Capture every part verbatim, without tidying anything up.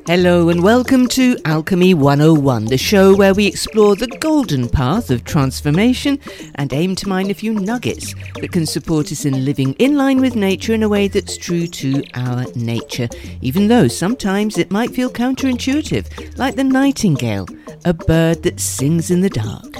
Hello and welcome to Alchemy one oh one, the show where we explore the golden path of transformation and aim to mine a few nuggets that can support us in living in line with nature in a way that's true to our nature, even though sometimes it might feel counterintuitive, like the nightingale, a bird that sings in the dark.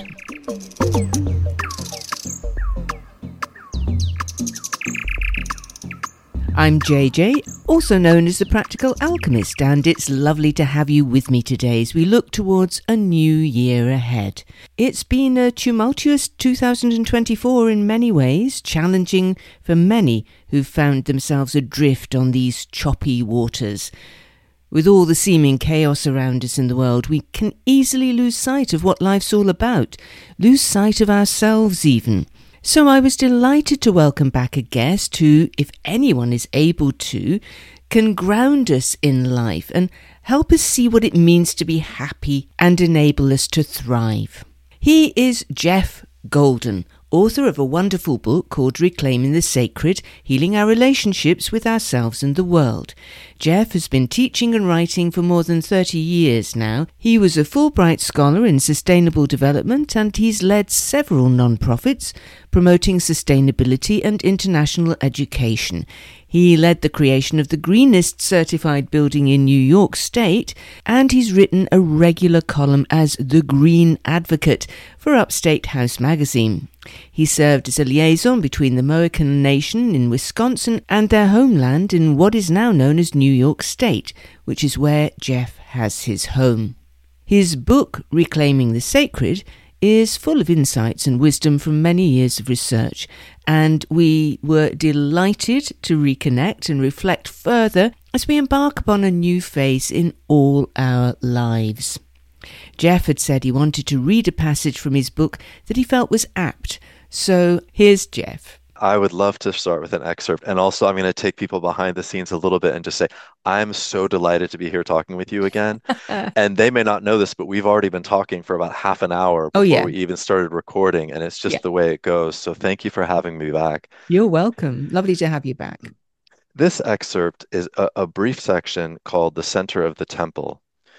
I'm J J, also known as the Practical Alchemist, and it's lovely to have you with me today as we look towards a new year ahead. It's been a tumultuous two thousand twenty-four in many ways, challenging for many who've found themselves adrift on these choppy waters. With all the seeming chaos around us in the world, we can easily lose sight of what life's all about, lose sight of ourselves even. So I was delighted to welcome back a guest who, if anyone is able to, can ground us in life and help us see what it means to be happy and enable us to thrive. He is Jeff Golden, author of a wonderful book called Reclaiming the Sacred, Healing Our Relationships with Ourselves and the World. Jeff has been teaching and writing for more than thirty years now. He was a Fulbright Scholar in Sustainable Development, and he's led several non-profits promoting sustainability and international education. He led the creation of the greenest certified building in New York State, and he's written a regular column as the Green Advocate for Upstate House magazine. He served as a liaison between the Mohican Nation in Wisconsin and their homeland in what is now known as New York State, which is where Jeff has his home. His book, Reclaiming the Sacred, is full of insights and wisdom from many years of research, and we were delighted to reconnect and reflect further as we embark upon a new phase in all our lives. Jeff had said he wanted to read a passage from his book that he felt was apt, so here's Jeff. I would love to start with an excerpt. And also, I'm going to take people behind the scenes a little bit and just say, I'm so delighted to be here talking with you again. And they may not know this, but we've already been talking for about half an hour before Oh, yeah. we even started recording. And it's just Yeah. the way it goes. So thank you for having me back. You're welcome. Lovely to have you back. This excerpt is a, a brief section called The Center of the Temple.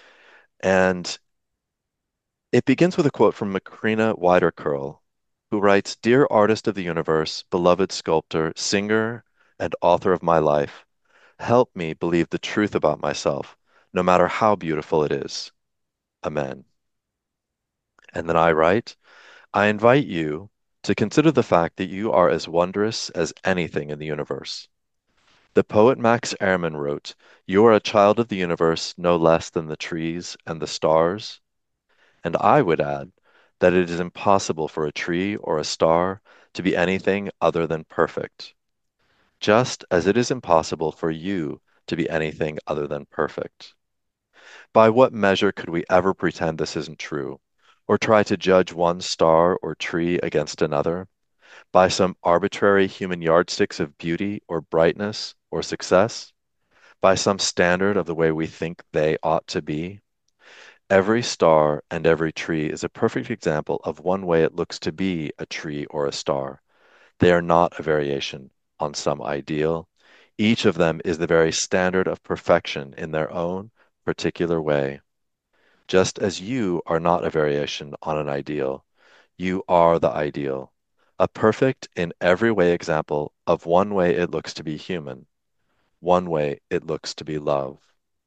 And it begins with a quote from Macrina Widercurl, who writes, "Dear artist of the universe, beloved sculptor, singer, and author of my life, help me believe the truth about myself, no matter how beautiful it is. Amen." And then I write, "I invite you to consider the fact that you are as wondrous as anything in the universe. The poet Max Ehrmann wrote, 'You are a child of the universe no less than the trees and the stars.' And I would add that it is impossible for a tree or a star to be anything other than perfect, just as it is impossible for you to be anything other than perfect. By what measure could we ever pretend this isn't true, or try to judge one star or tree against another? By some arbitrary human yardsticks of beauty or brightness or success? By some standard of the way we think they ought to be? Every star and every tree is a perfect example of one way it looks to be a tree or a star. They are not a variation on some ideal. Each of them is the very standard of perfection in their own particular way. Just as you are not a variation on an ideal, you are the ideal, a perfect in every way example of one way it looks to be human, one way it looks to be love."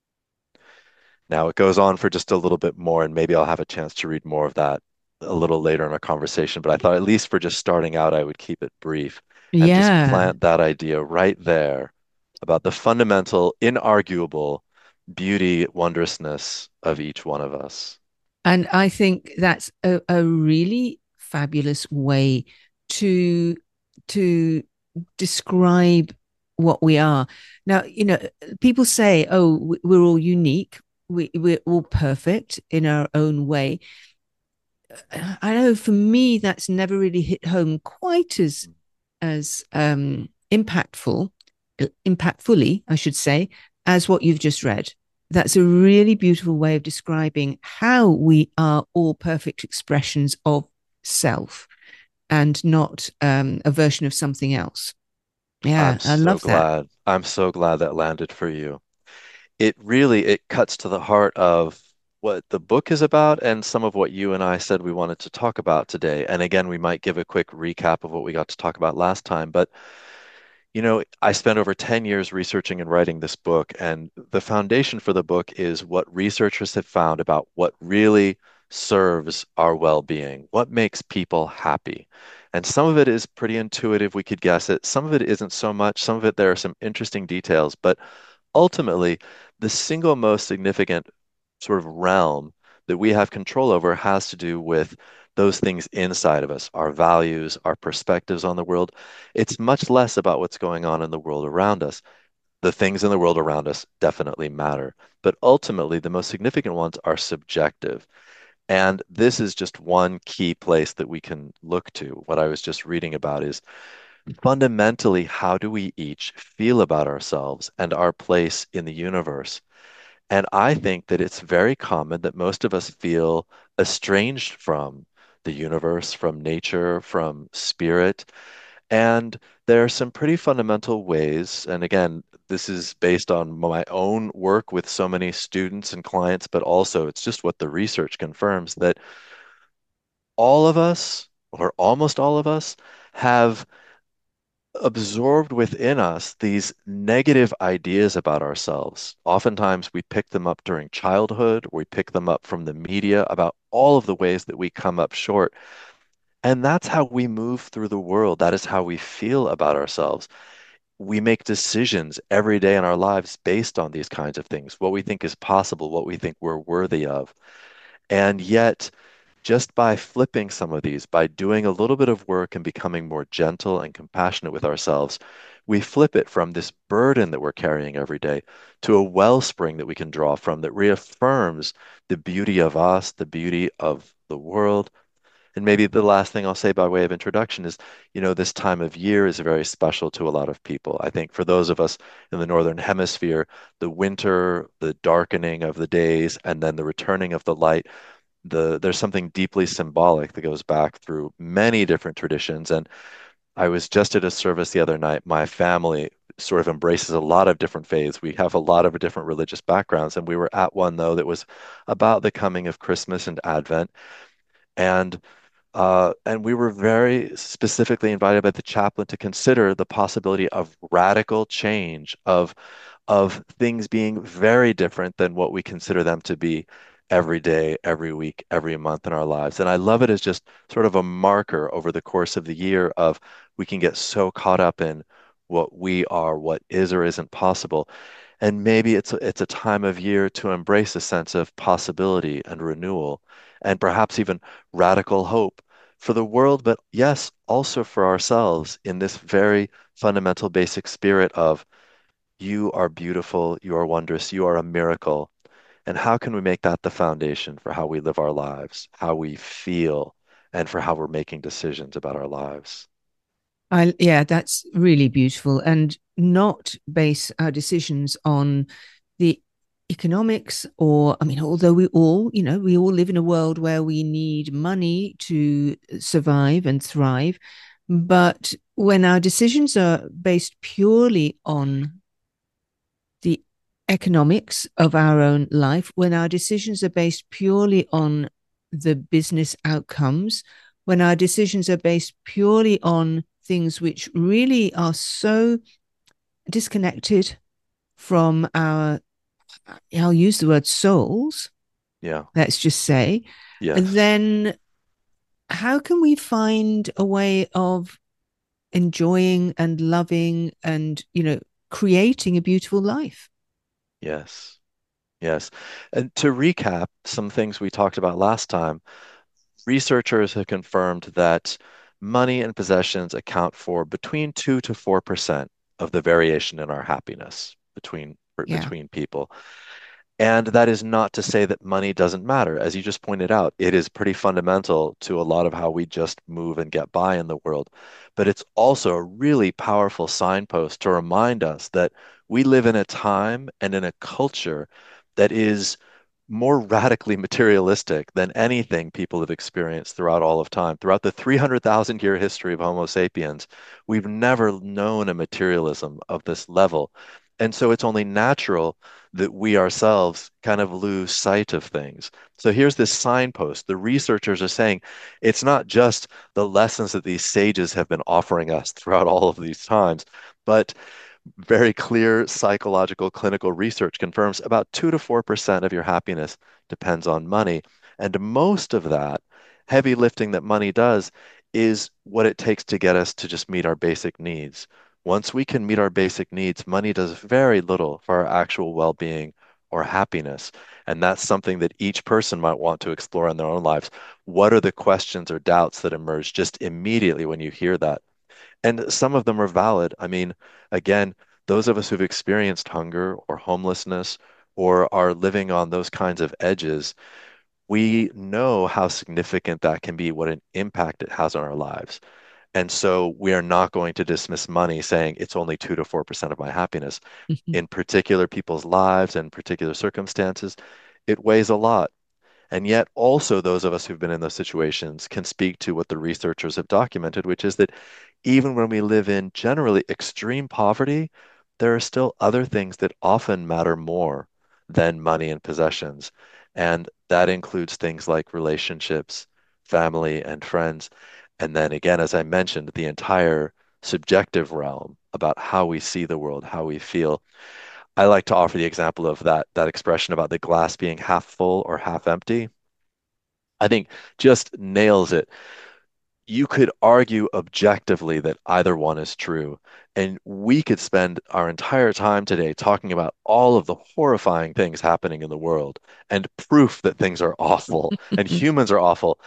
Now it goes on for just a little bit more, and maybe I'll have a chance to read more of that a little later in our conversation. But I thought at least for just starting out, I would keep it brief and just Yeah. plant that idea right there about the fundamental, inarguable beauty, wondrousness of each one of us. And I think that's a, a really fabulous way to to describe what we are. Now, you know, people say, oh, we're all unique. We, we're all perfect in our own way. I know for me, that's never really hit home quite as, as um, impactful, impactfully, I should say, as what you've just read. That's a really beautiful way of describing how we are all perfect expressions of self and not um, a version of something else. Yeah, I'm I so love that. glad. I'm so glad that landed for you. it really it cuts to the heart of what the book is about and some of what you and I said we wanted to talk about today. And again, we might give a quick recap of what we got to talk about last time, but you know, I spent over ten years researching and writing this book, and the foundation for the book is what researchers have found about what really serves our well-being, what makes people happy. And some of it is pretty intuitive, we could guess it. Some of it isn't so much. Some of it, there are some interesting details, but ultimately, the single most significant sort of realm that we have control over has to do with those things inside of us, our values, our perspectives on the world. It's much less about what's going on in the world around us. The things in the world around us definitely matter, but ultimately, the most significant ones are subjective. And this is just one key place that we can look to. What I was just reading about is fundamentally, how do we each feel about ourselves and our place in the universe? And I think that it's very common that most of us feel estranged from the universe, from nature, from spirit. And there are some pretty fundamental ways. And again, this is based on my own work with so many students and clients, but also it's just what the research confirms that all of us, or almost all of us, have absorbed within us these negative ideas about ourselves. Oftentimes, we pick them up during childhood, we pick them up from the media about all of the ways that we come up short. And that's how we move through the world. That is how we feel about ourselves. We make decisions every day in our lives based on these kinds of things, what we think is possible, what we think we're worthy of. And yet, just by flipping some of these, by doing a little bit of work and becoming more gentle and compassionate with ourselves, we flip it from this burden that we're carrying every day to a wellspring that we can draw from that reaffirms the beauty of us, the beauty of the world. And maybe the last thing I'll say by way of introduction is, you know, this time of year is very special to a lot of people. I think for those of us in the Northern Hemisphere, the winter, the darkening of the days, and then the returning of the light, the there's something deeply symbolic that goes back through many different traditions. And I was just at a service the other night. My family sort of embraces a lot of different faiths. We have a lot of different religious backgrounds, and we were at one though that was about the coming of Christmas and Advent. And uh, and we were very specifically invited by the chaplain to consider the possibility of radical change, of of things being very different than what we consider them to be every day, every week, every month in our lives. And I love it as just sort of a marker over the course of the year of we can get so caught up in what we are, what is or isn't possible. And maybe it's a, it's a time of year to embrace a sense of possibility and renewal, and perhaps even radical hope for the world, but yes, also for ourselves in this very fundamental, basic spirit of you are beautiful, you are wondrous, you are a miracle. And how can we make that the foundation for how we live our lives, how we feel, and for how we're making decisions about our lives? I, yeah, that's really beautiful. And not base our decisions on the economics or, I mean, although we all, you know, we all live in a world where we need money to survive and thrive. But when our decisions are based purely on the economics of our own life, when our decisions are based purely on the business outcomes, when our decisions are based purely on things which really are so disconnected from our, I'll use the word souls, Yeah, let's just say, yes, then how can we find a way of enjoying and loving and, you know, creating a beautiful life? yes, yes. And to recap some things we talked about last time, researchers have confirmed that money and possessions account for between two to four percent of the variation in our happiness between Yeah. between people. And that is not to say that money doesn't matter. As you just pointed out, it is pretty fundamental to a lot of how we just move and get by in the world. But it's also a really powerful signpost to remind us that we live in a time and in a culture that is more radically materialistic than anything people have experienced throughout all of time. Throughout the three hundred thousand year history of Homo sapiens, we've never known a materialism of this level. And so it's only natural that we ourselves kind of lose sight of things. So here's this signpost. The researchers are saying it's not just the lessons that these sages have been offering us throughout all of these times, but very clear psychological clinical research confirms about two to four percent of your happiness depends on money. And most of that heavy lifting that money does is what it takes to get us to just meet our basic needs. Once we can meet our basic needs, money does very little for our actual well-being or happiness. And that's something that each person might want to explore in their own lives. What are the questions or doubts that emerge just immediately when you hear that? And some of them are valid. I mean, again, those of us who've experienced hunger or homelessness or are living on those kinds of edges, we know how significant that can be, what an impact it has on our lives. And so we are not going to dismiss money saying it's only two to four percent of my happiness. In particular people's lives and particular circumstances, it weighs a lot. And yet, also, those of us who've been in those situations can speak to what the researchers have documented, which is that even when we live in generally extreme poverty, there are still other things that often matter more than money and possessions. And that includes things like relationships, family, and friends. And then again, as I mentioned, the entire subjective realm about how we see the world, how we feel. I like to offer the example of that that expression about the glass being half full or half empty. I think just nails it. You could argue objectively that either one is true. And we could spend our entire time today talking about all of the horrifying things happening in the world and proof that things are awful and humans are awful.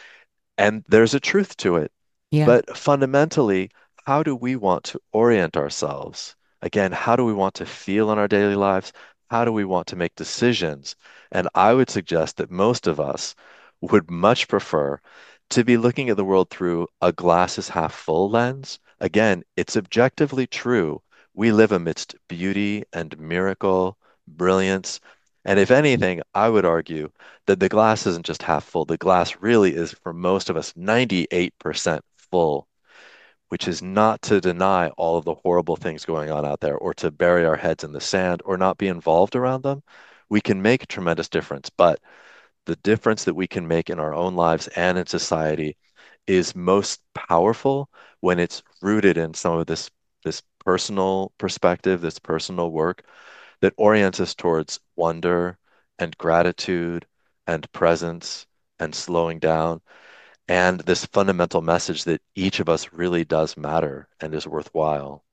And there's a truth to it. Yeah. But fundamentally, how do we want to orient ourselves? Again, how do we want to feel in our daily lives? How do we want to make decisions? And I would suggest that most of us would much prefer to be looking at the world through a glass is half full lens. Again, it's objectively true. We live amidst beauty and miracle, brilliance. And if anything, I would argue that the glass isn't just half full. The glass really is, for most of us, ninety-eight percent full, which is not to deny all of the horrible things going on out there or to bury our heads in the sand or not be involved around them. We can make a tremendous difference, but the difference that we can make in our own lives and in society is most powerful when it's rooted in some of this this personal perspective, this personal work that orients us towards wonder and gratitude and presence and slowing down and this fundamental message that each of us really does matter and is worthwhile.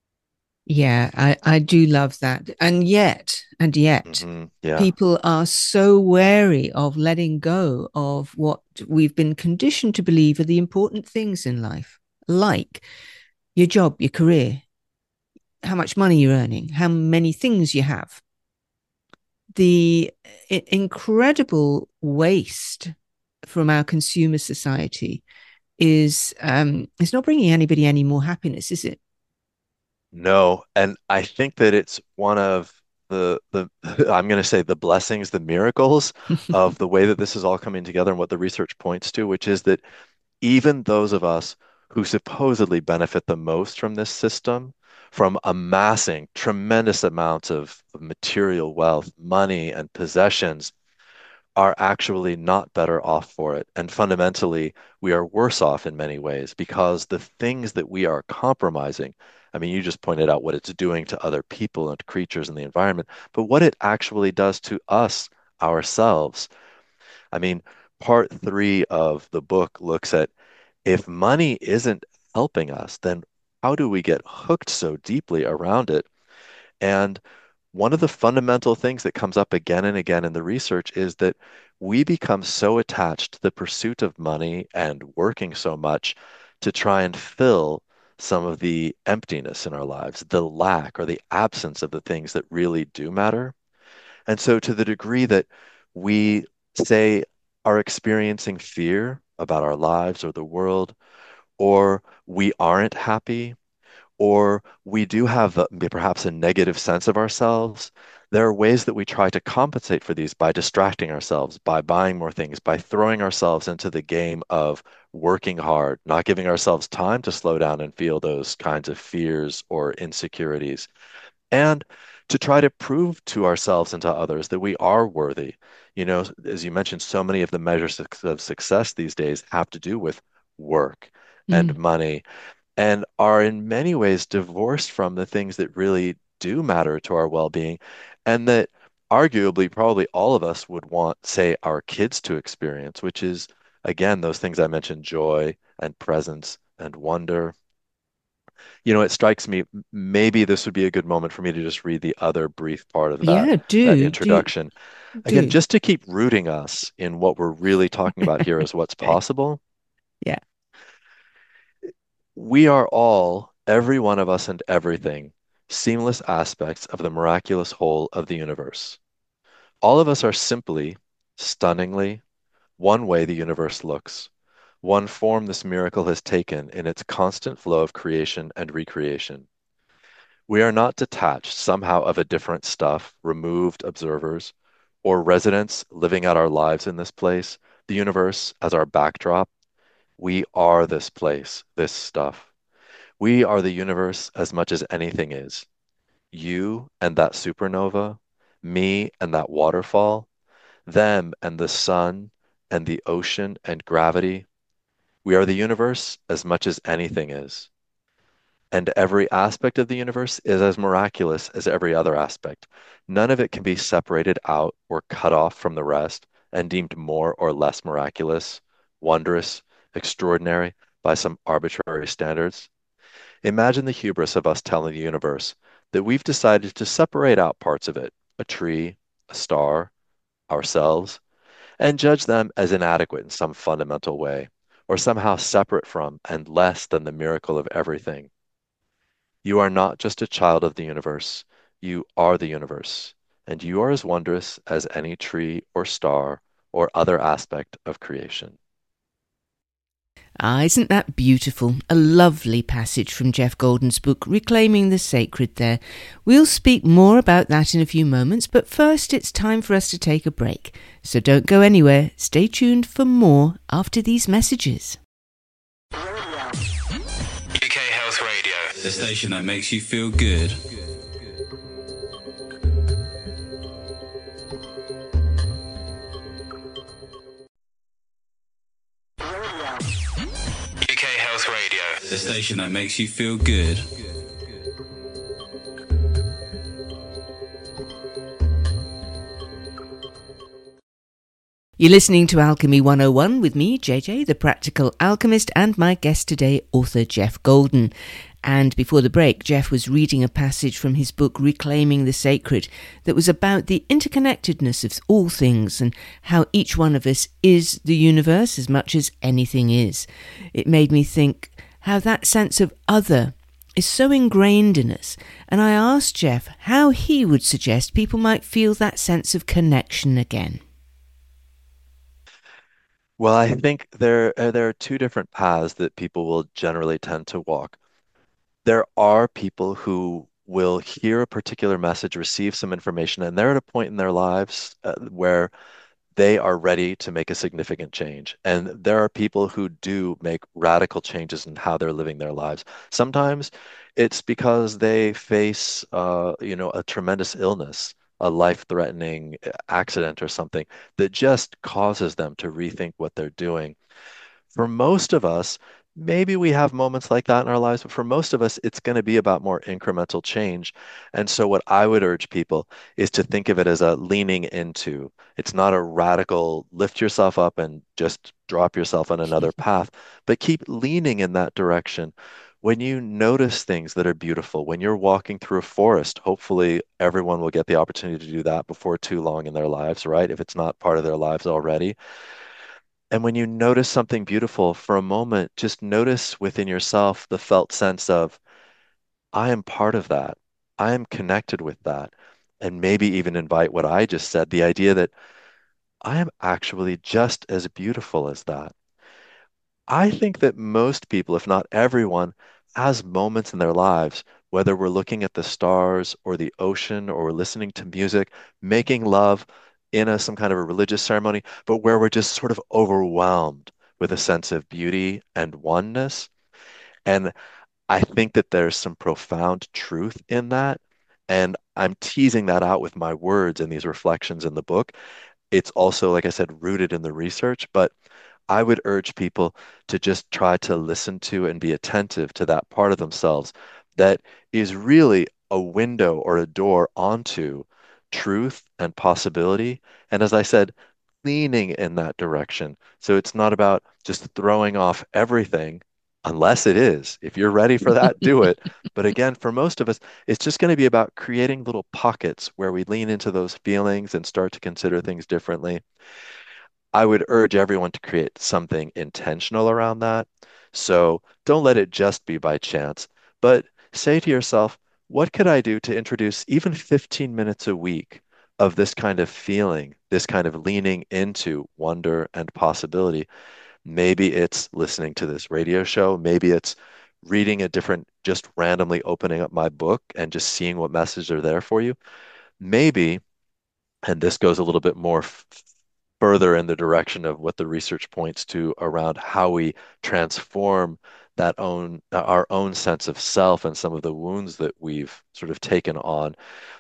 Yeah, I, I do love that. And yet, and yet, Hmm. Yeah. people are so wary of letting go of what we've been conditioned to believe are the important things in life, like your job, your career, how much money you're earning, how many things you have. The i- incredible waste from our consumer society is um, it's not bringing anybody any more happiness, is it? No, and I think that it's one of the the I'm going to say the blessings, the miracles of the way that this is all coming together and what the research points to, which is that even those of us who supposedly benefit the most from this system, from amassing tremendous amounts of of material wealth, money, and possessions, are actually not better off for it. And fundamentally, we are worse off in many ways because the things that we are compromising, I mean, you just pointed out what it's doing to other people and creatures in the environment, but what it actually does to us ourselves. I mean, part three of the book looks at if money isn't helping us, then how do we get hooked so deeply around it? And one of the fundamental things that comes up again and again in the research is that we become so attached to the pursuit of money and working so much to try and fill some of the emptiness in our lives, the lack or the absence of the things that really do matter. And so, to the degree that we say are experiencing fear about our lives or the world, or we aren't happy, or we do have a, perhaps a negative sense of ourselves, there are ways that we try to compensate for these by distracting ourselves, by buying more things, by throwing ourselves into the game of working hard, not giving ourselves time to slow down and feel those kinds of fears or insecurities. and to try to prove to ourselves and to others that we are worthy. You know, as you mentioned, so many of the measures of of success these days have to do with work and Mm. money and are in many ways divorced from the things that really do matter to our well-being and that arguably probably all of us would want, say, our kids to experience, which is, again, those things I mentioned, joy and presence and wonder. You know, it strikes me maybe this would be a good moment for me to just read the other brief part of that Yeah, that do, do, introduction. Again, do. just to keep rooting us in what we're really talking about here is what's Okay. possible. Yeah. We are all, every one of us and everything, seamless aspects of the miraculous whole of the universe. All of us are simply, stunningly, one way the universe looks, one form this miracle has taken in its constant flow of creation and recreation. We are not detached somehow of a different stuff, removed observers, or residents living out our lives in this place, the universe as our backdrop. We are this place, this stuff. We are the universe as much as anything is. You and that supernova, me and that waterfall, them and the sun and the ocean and gravity. We are the universe as much as anything is. And every aspect of the universe is as miraculous as every other aspect. None of it can be separated out or cut off from the rest and deemed more or less miraculous, wondrous, extraordinary by some arbitrary standards. Imagine the hubris of us telling the universe that we've decided to separate out parts of it, a tree, a star, ourselves, and judge them as inadequate in some fundamental way, or somehow separate from and less than the miracle of everything. You are not just a child of the universe, you are the universe, and you are as wondrous as any tree or star or other aspect of creation. Ah, isn't that beautiful? A lovely passage from Jeff Golden's book, Reclaiming the Sacred there. We'll speak more about that in a few moments, but first it's time for us to take a break. So don't go anywhere. Stay tuned for more after these messages. U K Health Radio, the station that makes you feel good. U K Health Radio, the station that makes you feel good. You're listening to Alchemy one oh one with me, J J, the Practical Alchemist, and my guest today, author Jeff Golden. And before the break, Jeff was reading a passage from his book, Reclaiming the Sacred, that was about the interconnectedness of all things and how each one of us is the universe as much as anything is. It made me think how that sense of other is so ingrained in us. And I asked Jeff how he would suggest people might feel that sense of connection again. Well, I think there uh, there are two different paths that people will generally tend to walk. There are people who will hear a particular message, receive some information, and they're at a point in their lives uh, where they are ready to make a significant change. And there are people who do make radical changes in how they're living their lives. Sometimes it's because they face, uh, you know, a tremendous illness, a life-threatening accident or something that just causes them to rethink what they're doing. For most of us, maybe we have moments like that in our lives, but for most of us, it's going to be about more incremental change. And so, what I would urge people is to think of it as a leaning into. It's not a radical lift yourself up and just drop yourself on another path, but keep leaning in that direction. When you notice things that are beautiful, when you're walking through a forest, hopefully everyone will get the opportunity to do that before too long in their lives, right? If it's not part of their lives already. And when you notice something beautiful for a moment, just notice within yourself the felt sense of, I am part of that. I am connected with that. And maybe even invite what I just said, the idea that I am actually just as beautiful as that. I think that most people, if not everyone, has moments in their lives, whether we're looking at the stars or the ocean or we're listening to music, making love in a, some kind of a religious ceremony, but where we're just sort of overwhelmed with a sense of beauty and oneness. And I think that there's some profound truth in that. And I'm teasing that out with my words and these reflections in the book. It's also, like I said, rooted in the research, but I would urge people to just try to listen to and be attentive to that part of themselves that is really a window or a door onto truth and possibility. And as I said, leaning in that direction. So it's not about just throwing off everything, unless it is. If you're ready for that, do it. But again, for most of us, it's just going to be about creating little pockets where we lean into those feelings and start to consider things differently. I would urge everyone to create something intentional around that. So don't let it just be by chance, but say to yourself, what could I do to introduce even fifteen minutes a week of this kind of feeling, this kind of leaning into wonder and possibility? Maybe it's listening to this radio show. Maybe it's reading a different, just randomly opening up my book and just seeing what messages are there for you. Maybe, and this goes a little bit more f further in the direction of what the research points to around how we transform that own our own sense of self and some of the wounds that we've sort of taken on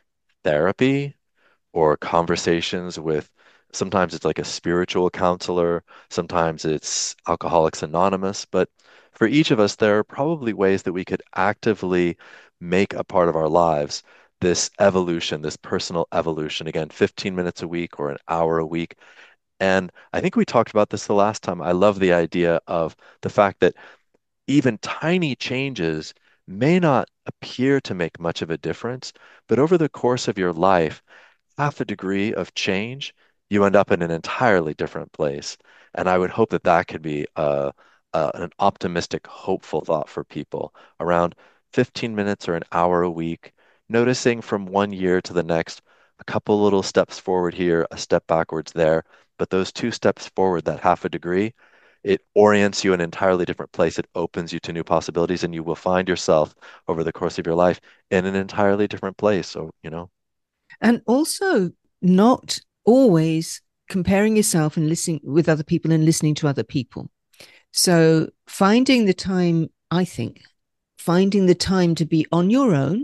therapy or conversations with, sometimes it's like a spiritual counselor, sometimes it's Alcoholics Anonymous, but for each of us, there are probably ways that we could actively make a part of our lives this evolution, this personal evolution. Again, fifteen minutes a week or an hour a week. And I think we talked about this the last time. I love the idea of the fact that even tiny changes may not appear to make much of a difference, but over the course of your life, half a degree of change, you end up in an entirely different place. And I would hope that that could be a, a, an optimistic, hopeful thought for people around fifteen minutes or an hour a week, noticing from one year to the next, a couple little steps forward here, a step backwards there. But those two steps forward, that half a degree, it orients you in an entirely different place. It opens you to new possibilities, and you will find yourself over the course of your life in an entirely different place. So, you know, And also not always comparing yourself and listening with other people and listening to other people. So finding the time, I think, finding the time to be on your own.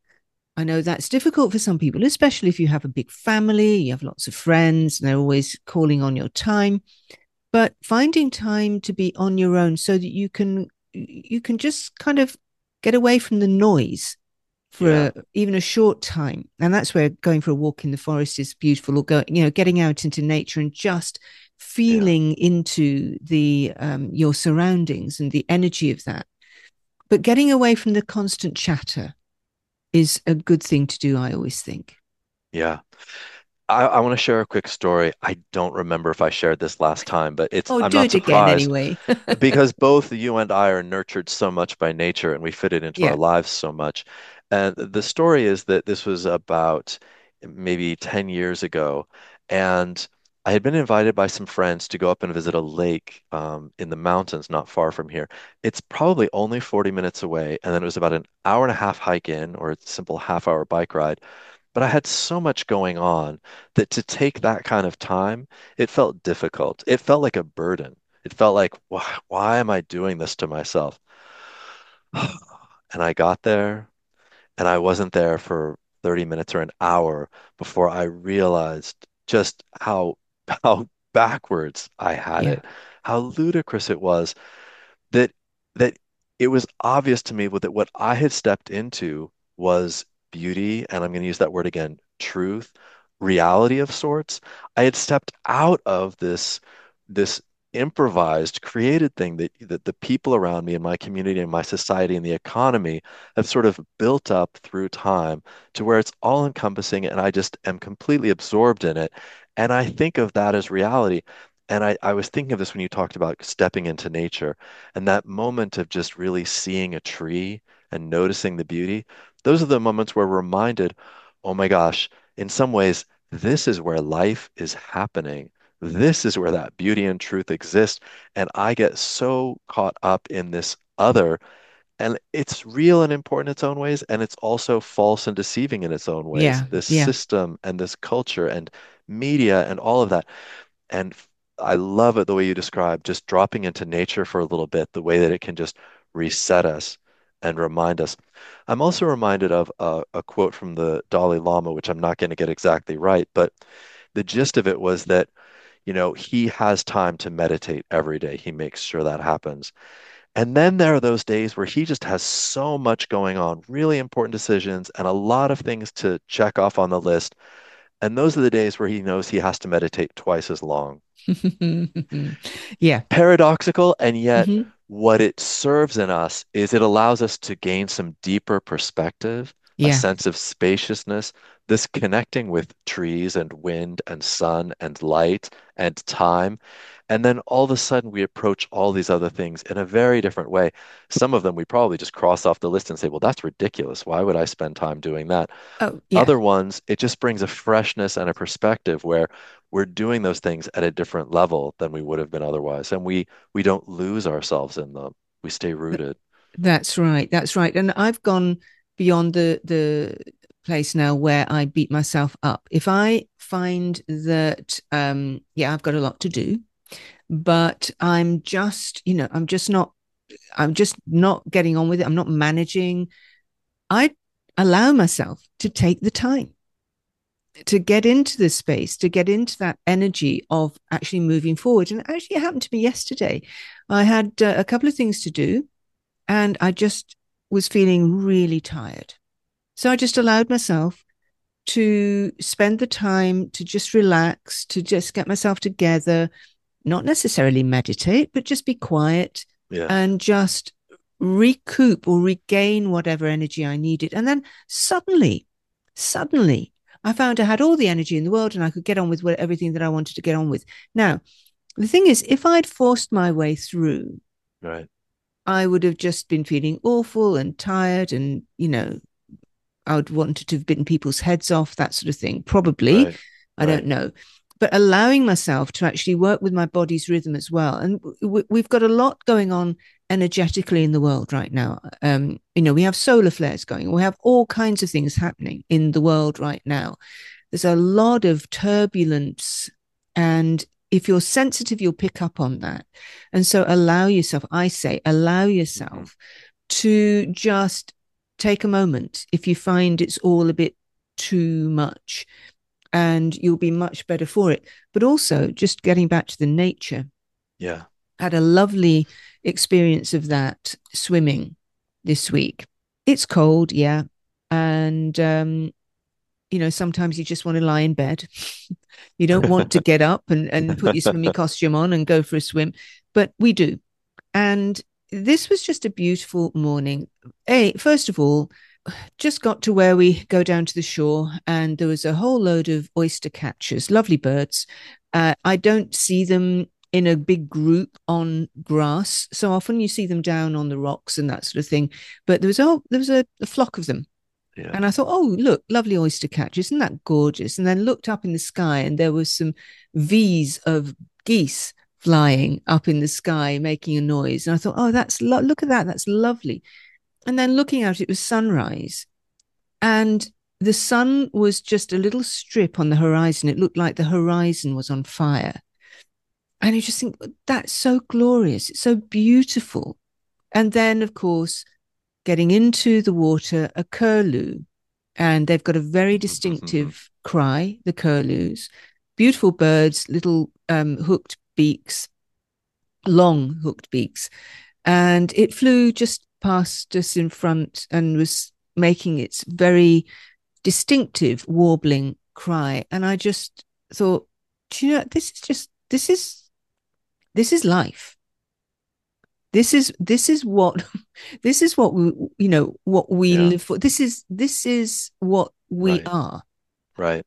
I know that's difficult for some people, especially if you have a big family, you have lots of friends, and they're always calling on your time. But finding time to be on your own so that you can you can just kind of get away from the noise for yeah, a, even a short time. And that's where going for a walk in the forest is beautiful, or going, you know, getting out into nature and just yeah. feeling into the um, your surroundings and the energy of that. But getting away from the constant chatter is a good thing to do, I always think. Yeah. I, I want to share a quick story. I don't remember if I shared this last time, but it's Oh, I'm do not it again surprised anyway. because both you and I are nurtured so much by nature and we fit it into our Yeah. lives so much. And the story is that this was about maybe ten years ago, and I had been invited by some friends to go up and visit a lake um, in the mountains not far from here. It's probably only forty minutes away, and then it was about an hour and a half hike in, or a simple half hour bike ride. But I had so much going on that to take that kind of time, it felt difficult. It felt like a burden. It felt like, why, why am I doing this to myself? And I got there and I wasn't there for thirty minutes or an hour before I realized just how how backwards I had Yeah. it, how ludicrous it was that that it was obvious to me that what I had stepped into was beauty, and I'm going to use that word again, truth, reality of sorts. I had stepped out of this this improvised, created thing that that the people around me in my community and my society and the economy have sort of built up through time to where it's all encompassing and I just am completely absorbed in it. And I think of that as reality. And I, I was thinking of this when you talked about stepping into nature and that moment of just really seeing a tree and noticing the beauty. Those are the moments where we're reminded, oh my gosh, in some ways, this is where life is happening. This is where that beauty and truth exist. And I get so caught up in this other, and it's real and important in its own ways, and it's also false and deceiving in its own ways. Yeah. This Yeah. system and this culture and media and all of that. And I love it the way you describe just dropping into nature for a little bit, the way that it can just reset us. and remind us. I'm also reminded of a, a quote from the Dalai Lama, which I'm not going to get exactly right, but the gist of it was that, you know, he has time to meditate every day. He makes sure that happens. And then there are those days where he just has so much going on, really important decisions and a lot of things to check off on the list. And those are the days where he knows he has to meditate twice as long. Yeah. Paradoxical, and yet Hmm. what it serves in us is it allows us to gain some deeper perspective, a Yeah. sense of spaciousness, this connecting with trees and wind and sun and light and time. And then all of a sudden we approach all these other things in a very different way. Some of them we probably just cross off the list and say, well, that's ridiculous. Why would I spend time doing that? Oh, yeah. Other ones, it just brings a freshness and a perspective where we're doing those things at a different level than we would have been otherwise. And we we don't lose ourselves in them. We stay rooted. That's right. That's right. And I've gone beyond the the place now where I beat myself up. If I find that um yeah, I've got a lot to do, but I'm just, you know, I'm just not I'm just not getting on with it. I'm not managing. I allow myself to take the time to get into this space, to get into that energy of actually moving forward. And actually, it happened to me yesterday. I had uh, a couple of things to do, and I just was feeling really tired. So I just allowed myself to spend the time to just relax, to just get myself together, not necessarily meditate, but just be quiet Yeah. and just recoup or regain whatever energy I needed. And then suddenly, suddenly, I found I had all the energy in the world and I could get on with everything that I wanted to get on with. Now, the thing is, if I'd forced my way through, Right. I would have just been feeling awful and tired, and, you know, I would want to have bitten people's heads off, that sort of thing. Probably. Right. I Right. don't know. But allowing myself to actually work with my body's rhythm as well. And we've got a lot going on energetically in the world right now. Um, you know, we have solar flares going. We have all kinds of things happening in the world right now. There's a lot of turbulence. And if you're sensitive, you'll pick up on that. And so allow yourself, I say, allow yourself Mhm. to just take a moment if you find it's all a bit too much, and you'll be much better for it. But also, just getting back to the nature, Yeah. I had a lovely experience of that swimming this week. It's cold, yeah. And, um, you know, sometimes you just want to lie in bed. You don't want to get up and, and put your swimming costume on and go for a swim, but we do. And this was just a beautiful morning. Hey, first of all, just got to where we go down to the shore, and there was a whole load of oyster catchers, lovely birds. Uh, I don't see them in a big group on grass so often. You see them down on the rocks and that sort of thing. But there was a there was a, a flock of them. Yeah. And I thought, oh, look, lovely oyster catchers. Isn't that gorgeous? And then looked up in the sky, and there was some V's of geese flying up in the sky, making a noise. And I thought, oh, that's lo- look at that. That's lovely. And then looking out, it was sunrise. And the sun was just a little strip on the horizon. It looked like the horizon was on fire. And you just think, that's so glorious. It's so beautiful. And then, of course, getting into the water, a curlew. And they've got a very distinctive cry, the curlews. Beautiful birds, little um, hooked beaks, long hooked beaks. And it flew just past us in front and was making its very distinctive warbling cry. And I just thought, do you know, this is just, this is, this is life. This is, this is what, this is what we, you know, what we Yeah. live for. This is, this is what we Right. are. Right.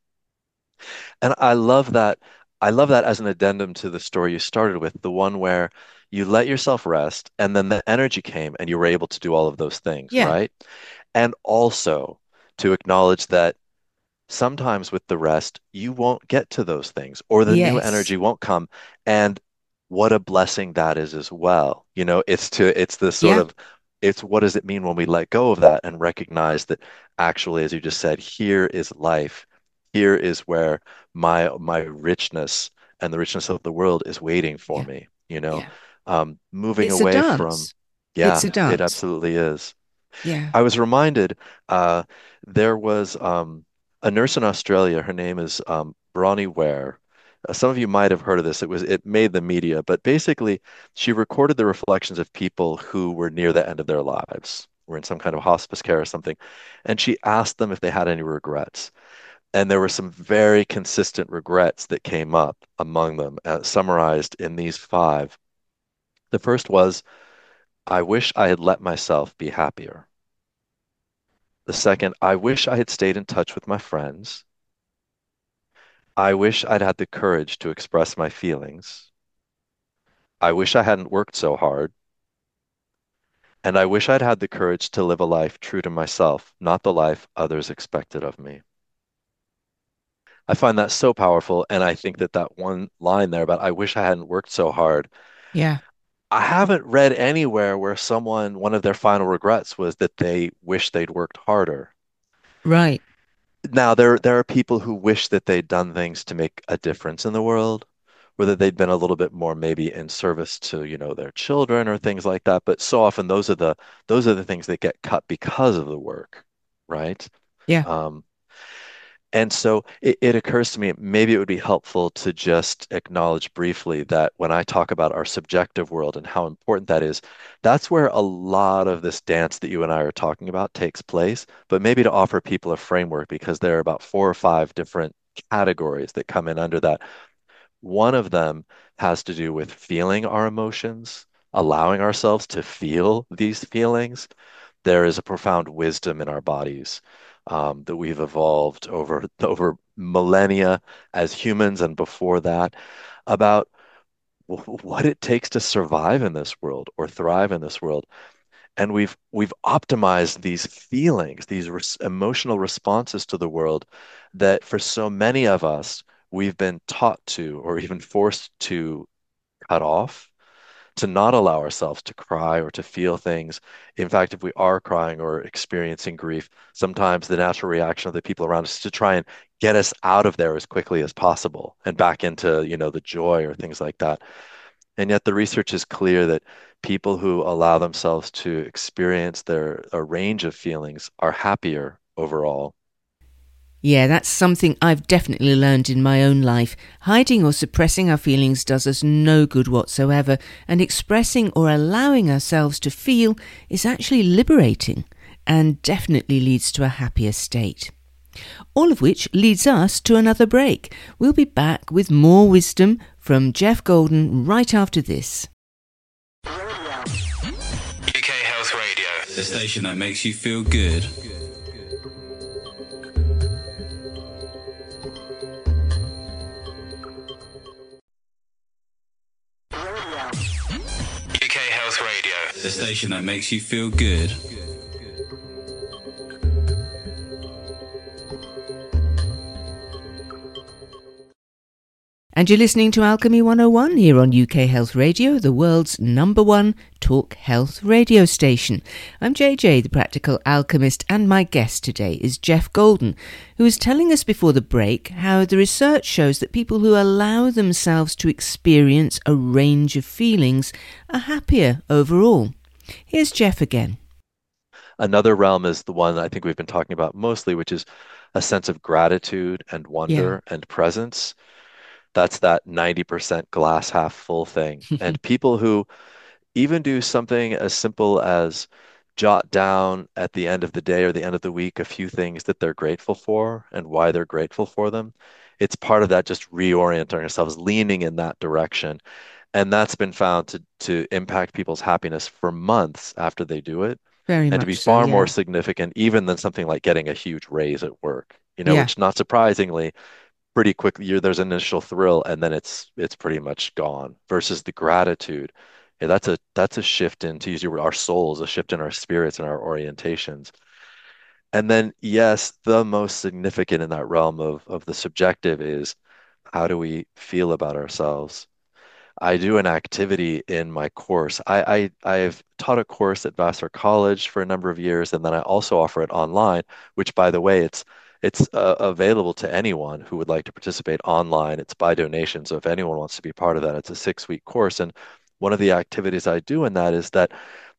And I love that. I love that as an addendum to the story you started with, the one where you let yourself rest and then the energy came and you were able to do all of those things, Yeah. right? And also to acknowledge that sometimes with the rest, you won't get to those things or the new Yes. energy won't come. And what a blessing that is as well. You know, it's to, it's the sort Yeah. of, it's what does it mean when we let go of that and recognize that actually, as you just said, here is life. Here is where my my richness and the richness of the world is waiting for Yeah. me, you know, Yeah. um, moving It's a away from, dance. It's a yeah, it dance. absolutely is. Yeah. I was reminded uh, there was um, a nurse in Australia. Her name is um, Bronnie Ware. Uh, some of you might have heard of this. It was it made the media, but basically, she recorded the reflections of people who were near the end of their lives, were in some kind of hospice care or something, and she asked them if they had any regrets. And there were some very consistent regrets that came up among them, uh, summarized in these five. The first was, I wish I had let myself be happier. The second, I wish I had stayed in touch with my friends. I wish I'd had the courage to express my feelings. I wish I hadn't worked so hard. And I wish I'd had the courage to live a life true to myself, not the life others expected of me. I find that so powerful. And I think that that one line there about I wish I hadn't worked so hard, Yeah. I haven't read anywhere where someone, one of their final regrets was that they wish they'd worked harder. Right. Now, there there are people who wish that they'd done things to make a difference in the world, or that they'd been a little bit more maybe in service to, you know, their children or things like that. But so often those are the those are the things that get cut because of the work, right? Yeah. Um, and so it, it occurs to me maybe it would be helpful to just acknowledge briefly that when I talk about our subjective world and how important that is, that's where a lot of this dance that you and I are talking about takes place. But maybe to offer people a framework because there are about four or five different categories that come in under that. One of them has to do with feeling our emotions, allowing ourselves to feel these feelings. There is a profound wisdom in our bodies um, that we've evolved over over millennia as humans and before that about w- what it takes to survive in this world or thrive in this world. And we've we've optimized these feelings, these res emotional responses to the world that for so many of us, we've been taught to or even forced to cut off, to not allow ourselves to cry or to feel things. In fact, if we are crying or experiencing grief, sometimes the natural reaction of the people around us is to try and get us out of there as quickly as possible and back into, you know, the joy or things like that. And yet the research is clear that people who allow themselves to experience their a range of feelings are happier overall. Yeah, that's something I've definitely learned in my own life. Hiding or suppressing our feelings does us no good whatsoever, and expressing or allowing ourselves to feel is actually liberating and definitely leads to a happier state. All of which leads us to another break. We'll be back with more wisdom from Jeff Golden right after this. U K Health Radio, the station that makes you feel good. U K Health Radio, the station that makes you feel good. And you're listening to Alchemy one oh one here on U K Health Radio, the world's number one talk health radio station. I'm J J, the Practical Alchemist, and my guest today is Jeff Golden, who was telling us before the break how the research shows that people who allow themselves to experience a range of feelings are happier overall. Here's Jeff again. Another realm is the one I think we've been talking about mostly, which is a sense of gratitude and Yeah. wonder and presence. That's that ninety percent glass half full thing. And people who even do something as simple as jot down at the end of the day or the end of the week a few things that they're grateful for and why they're grateful for them. It's part of that just reorienting ourselves, leaning in that direction. And that's been found to to impact people's happiness for months after they do it, Very and to be much so, far more yeah. significant even than something like getting a huge raise at work, you know, Yeah, which not surprisingly pretty quickly you're, there's an initial thrill and then it's it's pretty much gone versus the gratitude. Yeah, that's a that's a shift in, to use your word, our souls, a shift in our spirits and our orientations. And then yes, the most significant in that realm of of the subjective is how do we feel about ourselves? I do an activity in my course. I, I I've taught a course at Vassar College for a number of years, and then I also offer it online, which, by the way, it's it's uh, available to anyone who would like to participate online. It's by donation, so if anyone wants to be part of that, it's a six-week course. And one of the activities I do in that is that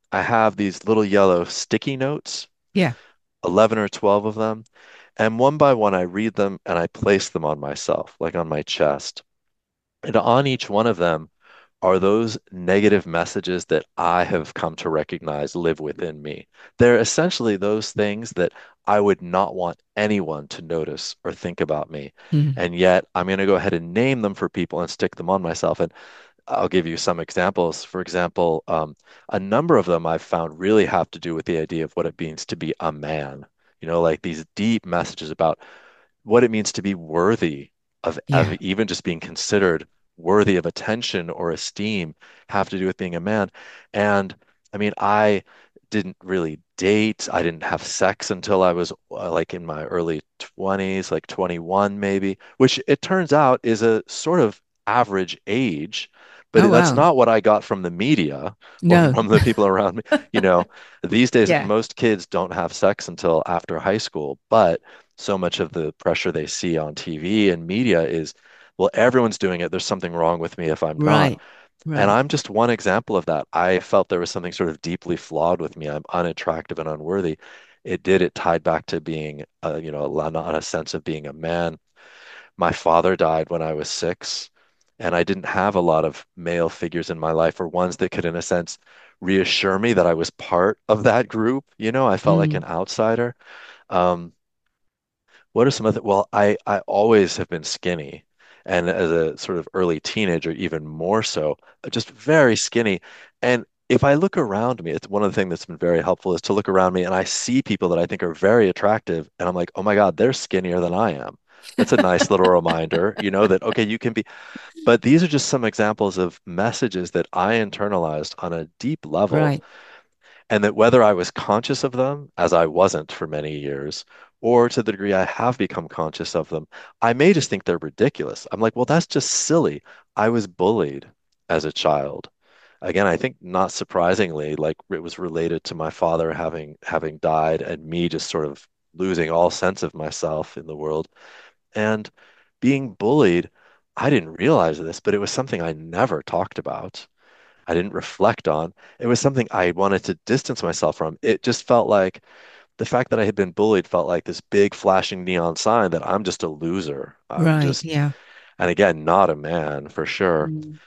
I have these little yellow sticky notes, Yeah. eleven or twelve of them. And one by one, I read them and I place them on myself, like on my chest. And on each one of them are those negative messages that I have come to recognize live within me. They're essentially those things that I would not want anyone to notice or think about me. Mm. And yet I'm going to go ahead and name them for people and stick them on myself. And I'll give you some examples. For example, um, a number of them I've found really have to do with the idea of what it means to be a man. You know, like these deep messages about what it means to be worthy of, of Yeah. even just being considered worthy of attention or esteem have to do with being a man. And I mean, I didn't really date. I didn't have sex until I was uh, like in my early twenties, like twenty-one maybe, which it turns out is a sort of average age. Oh, But that's wow. not what I got from the media or No. from the people around me. You know, these days, Yeah. most kids don't have sex until after high school, but so much of the pressure they see on T V and media is, well, everyone's doing it. There's something wrong with me if I'm not. Right. And Right. I'm just one example of that. I felt there was something sort of deeply flawed with me. I'm unattractive and unworthy. It did, it tied back to being, uh, you know, a- not a sense of being a man. My father died when I was six, and I didn't have a lot of male figures in my life or ones that could, in a sense, reassure me that I was part of that group. You know, I felt like an Mm. outsider. Um, what are some other, well, I, I always have been skinny. And as a sort of early teenager, even more so, just very skinny. And if I look around me, it's one of the things that's been very helpful is to look around me and I see people that I think are very attractive. And I'm like, oh my God, they're skinnier than I am. That's a nice little reminder, you know, that, okay, you can be, but these are just some examples of messages that I internalized on a deep level Right. and that whether I was conscious of them, as I wasn't for many years, or to the degree I have become conscious of them, I may just think they're ridiculous. I'm like, well, that's just silly. I was bullied as a child. Again, I think not surprisingly, like it was related to my father having having died and me just sort of losing all sense of myself in the world. And being bullied, I didn't realize this, but it was something I never talked about. I didn't reflect on. It was something I wanted to distance myself from. It just felt like the fact that I had been bullied felt like this big flashing neon sign that I'm just a loser. I'm Right. just, Yeah. and again, not a man for sure. Mm.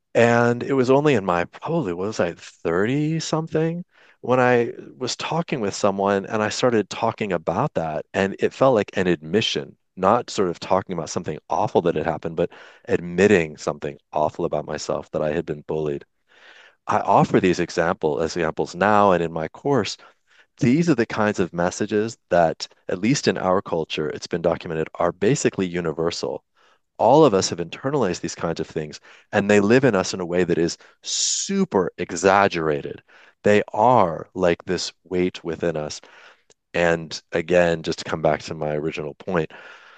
And it was only in my probably what was I thirty something when I was talking with someone and I started talking about that. And it felt like an admission, not sort of talking about something awful that had happened, but admitting something awful about myself that I had been bullied. I offer these example examples now and in my course. These are the kinds of messages that, at least in our culture, it's been documented, are basically universal. All of us have internalized these kinds of things, and they live in us in a way that is super exaggerated. They are like this weight within us. And again, just to come back to my original point,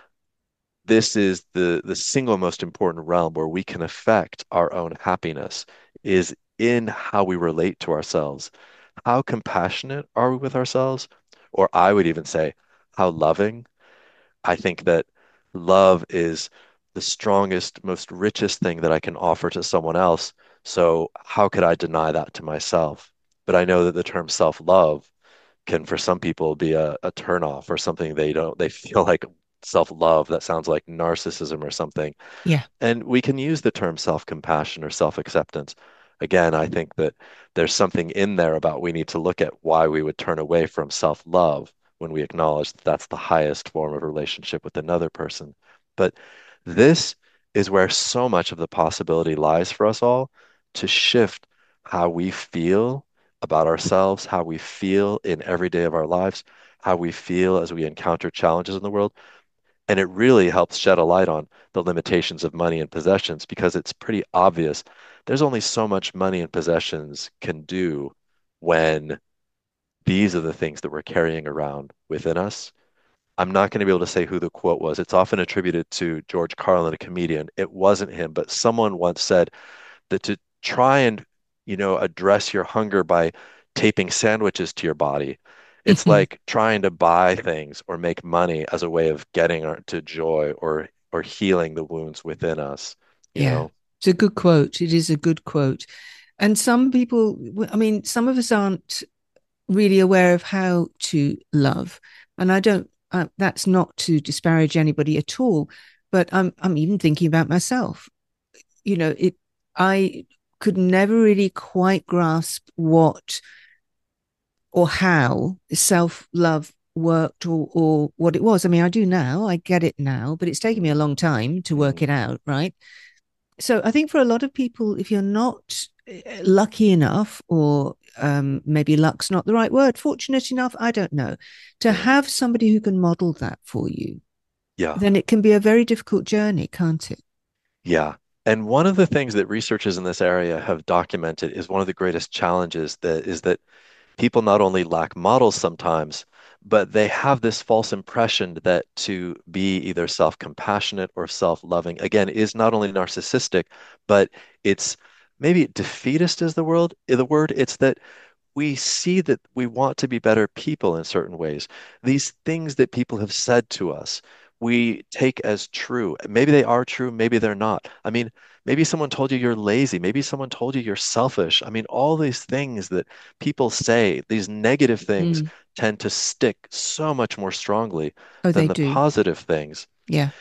this is the the single most important realm where we can affect our own happiness is in how we relate to ourselves. How compassionate are we with ourselves? Or I would even say, how loving? I think that love is the strongest, most richest thing that I can offer to someone else. So how could I deny that to myself? But I know that the term self-love can for some people be a, a turnoff or something they don't they feel like self-love that sounds like narcissism or something. Yeah. And we can use the term self-compassion or self-acceptance. Again, I think that there's something in there about we need to look at why we would turn away from self-love when we acknowledge that that's the highest form of relationship with another person. But this is where so much of the possibility lies for us all to shift how we feel about ourselves, how we feel in every day of our lives, how we feel as we encounter challenges in the world. And it really helps shed a light on the limitations of money and possessions because it's pretty obvious there's only so much money and possessions can do when these are the things that we're carrying around within us. I'm not going to be able to say who the quote was. It's often attributed to George Carlin, a comedian. It wasn't him, but someone once said that to try and, you know, address your hunger by taping sandwiches to your body, it's Mhm. like trying to buy things or make money as a way of getting our, to joy or or healing the wounds within us, you Yeah. know? It's a good quote. It is a good quote. And some people, I mean, some of us aren't really aware of how to love. And I don't, uh, that's not to disparage anybody at all, but I'm, I'm even thinking about myself. You know, it, I could never really quite grasp what or how self love worked or, or what it was. I mean, I do now, I get it now, but it's taken me a long time to work Mm, it out, right? So I think for a lot of people, if you're not eh, lucky enough, or um, maybe luck's not the right word, fortunate enough, I don't know, to mm, have somebody who can model that for you, yeah. then it can be a very difficult journey, can't it? Yeah. And one of the things that researchers in this area have documented is one of the greatest challenges that is that people not only lack models sometimes, but they have this false impression that to be either self-compassionate or self-loving, again, is not only narcissistic, but it's maybe defeatist is the word, the word. It's that we see that we want to be better people in certain ways. These things that people have said to us, we take as true. Maybe they are true, maybe they're not. I mean, maybe someone told you you're lazy, maybe someone told you you're selfish. I mean, all these things that people say, these negative things, Mm. tend to stick so much more strongly Oh, than they the do. positive things. Yeah.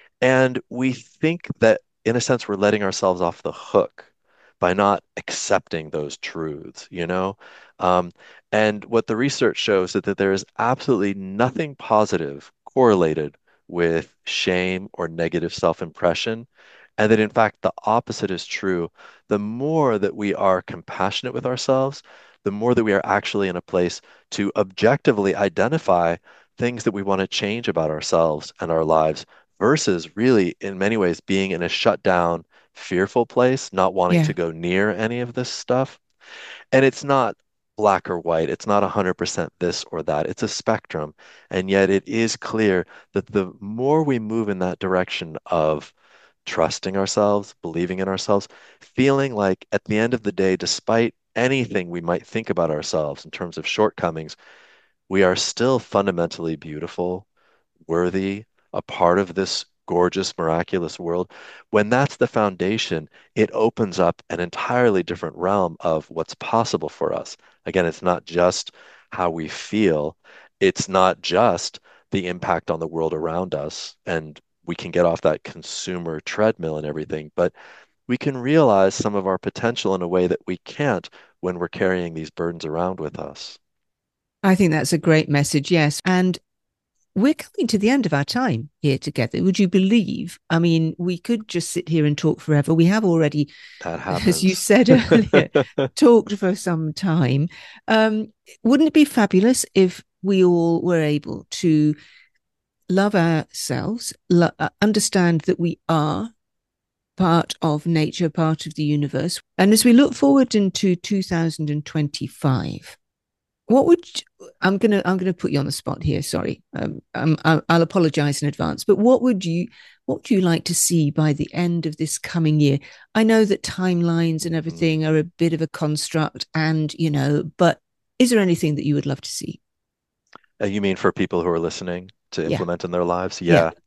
And we think that, in a sense, we're letting ourselves off the hook by not accepting those truths, you know? Um, and what the research shows is that there is absolutely nothing positive correlated with shame or negative self-impression. And that, in fact, the opposite is true. The more that we are compassionate with ourselves, the more that we are actually in a place to objectively identify things that we want to change about ourselves and our lives versus really, in many ways, being in a shut down, fearful place, not wanting Yeah. to go near any of this stuff. And it's not black or white. It's not one hundred percent this or that. It's a spectrum. And yet it is clear that the more we move in that direction of trusting ourselves, believing in ourselves, feeling like at the end of the day, despite anything we might think about ourselves in terms of shortcomings, we are still fundamentally beautiful, worthy, a part of this gorgeous, miraculous world. When that's the foundation, it opens up an entirely different realm of what's possible for us. Again, it's not just how we feel, it's not just the impact on the world around us, and we can get off that consumer treadmill and everything, but we can realize some of our potential in a way that we can't when we're carrying these burdens around with us. I think that's a great message. Yes. And we're coming to the end of our time here together. Would you believe? I mean, we could just sit here and talk forever. We have already, That as you happens. said earlier, talked for some time. Um, wouldn't it be fabulous if we all were able to love ourselves, lo- uh, understand that we are part of nature, part of the universe? And as we look forward into two thousand twenty-five, what would you, I'm gonna I'm gonna put you on the spot here. Sorry, um, um, I'll, I'll apologise in advance. But what would you what would you like to see by the end of this coming year? I know that timelines and Mm. everything are a bit of a construct, and you know, but is there anything that you would love to see? Uh, You mean for people who are listening to Yeah, implement in their lives? yeah. Yeah.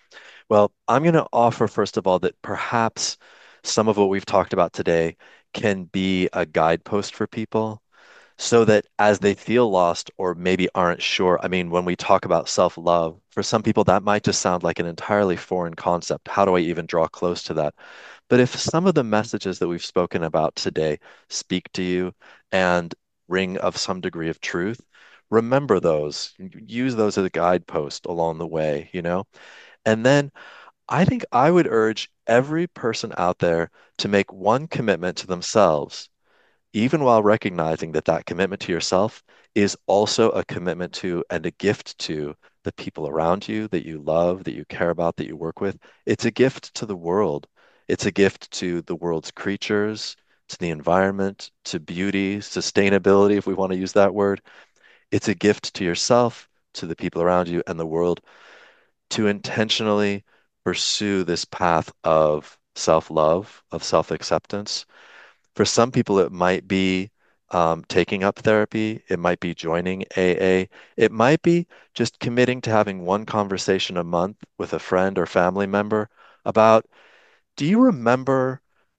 Well, I'm going to offer, first of all, that perhaps some of what we've talked about today can be a guidepost for people so that as they feel lost or maybe aren't sure, I mean, when we talk about self-love, for some people that might just sound like an entirely foreign concept. How do I even draw close to that? But if some of the messages that we've spoken about today speak to you and ring of some degree of truth, remember those. Use those as a guidepost along the way, you know? And then I think I would urge every person out there to make one commitment to themselves, even while recognizing that that commitment to yourself is also a commitment to and a gift to the people around you that you love, that you care about, that you work with. It's a gift to the world. It's a gift to the world's creatures, to the environment, to beauty, sustainability, if we want to use that word. It's a gift to yourself, to the people around you, and the world to intentionally pursue this path of self-love, of self-acceptance. For some people, it might be um, taking up therapy. It might be joining A A. It might be just committing to having one conversation a month with a friend or family member about, do you remember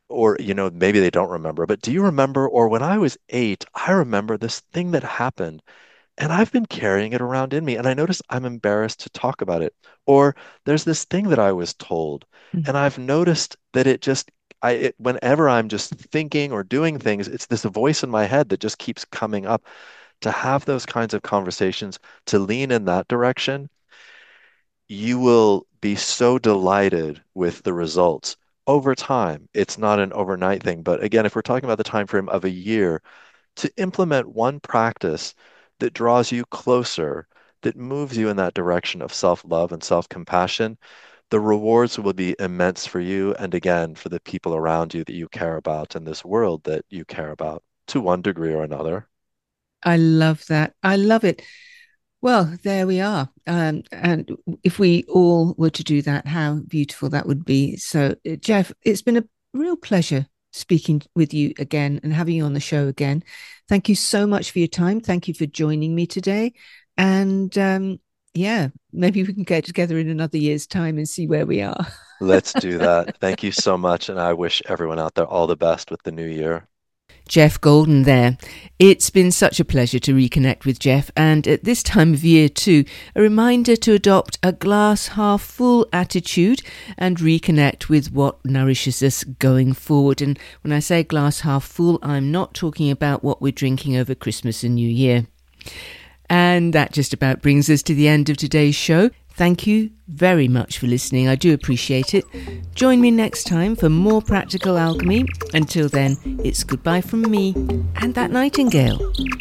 or, you know, maybe they don't remember, but do you remember? Or when I was eight, I remember this thing that happened. And I've been carrying it around in me, and I notice I'm embarrassed to talk about it. Or there's this thing that I was told, and I've noticed that it just, I, it, whenever I'm just thinking or doing things, it's this voice in my head that just keeps coming up. To have those kinds of conversations, to lean in that direction, you will be so delighted with the results over time. It's not an overnight thing, but again, if we're talking about the time frame of a year, to implement one practice that draws you closer, that moves you in that direction of self-love and self-compassion, the rewards will be immense for you and again for the people around you that you care about and this world that you care about to one degree or another. I love that. I love it. Well, there we are. Um, and if we all were to do that, how beautiful that would be. So, Jeff, it's been a real pleasure speaking with you again and having you on the show again. Thank you so much for your time. Thank you for joining me today. And um, yeah, maybe we can get together in another year's time and see where we are. Let's do that. Thank you so much. And I wish everyone out there all the best with the new year. Jeff Golden there. It's been such a pleasure to reconnect with Jeff, and at this time of year too, a reminder to adopt a glass half full attitude and reconnect with what nourishes us going forward. And when I say glass half full, I'm not talking about what we're drinking over Christmas and New Year. And that just about brings us to the end of today's show. Thank you very much for listening. I do appreciate it. Join me next time for more Practical Alchemy. Until then, it's goodbye from me and that nightingale.